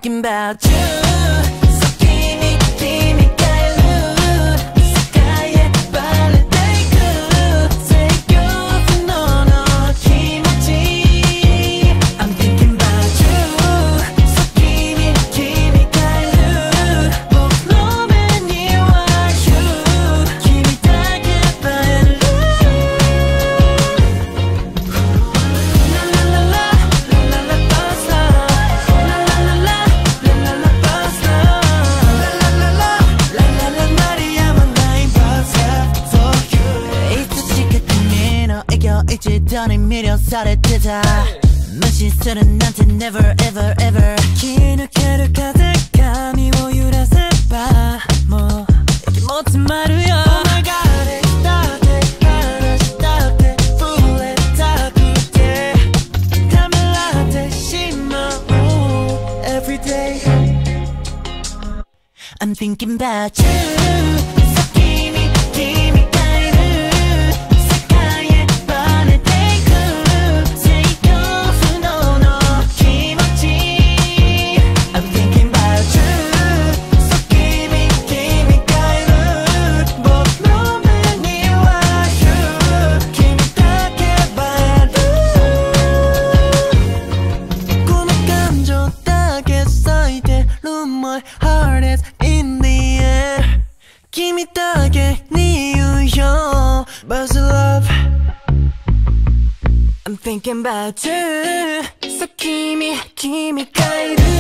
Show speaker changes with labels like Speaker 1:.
Speaker 1: thinking about you. So君がいる世界へバレていく制御不能の気持ち I'm thinking about you. So君がいる僕の目には You 君だけ映える La la la la la la la buzz love. La la la la la la la buzz love. La la la la la la la 鳴りやまない buzz love for you. いつしか君の笑顔一度に魅了されてた無視するなんて never ever ever 吹き抜ける風髪を揺らせばもう息も詰まるよ Oh my god だって話だって触れたくてためらってしまう Every day I'm thinking about you. So君がいる世界へバレていく制御不能の気持ち I'm thinking about you. So君がいる僕の目には You 君だけ映えるこの感情だけ咲いてる My heart is in the air 君だけに言うよ Buzz love I'm thinking about you So君がいる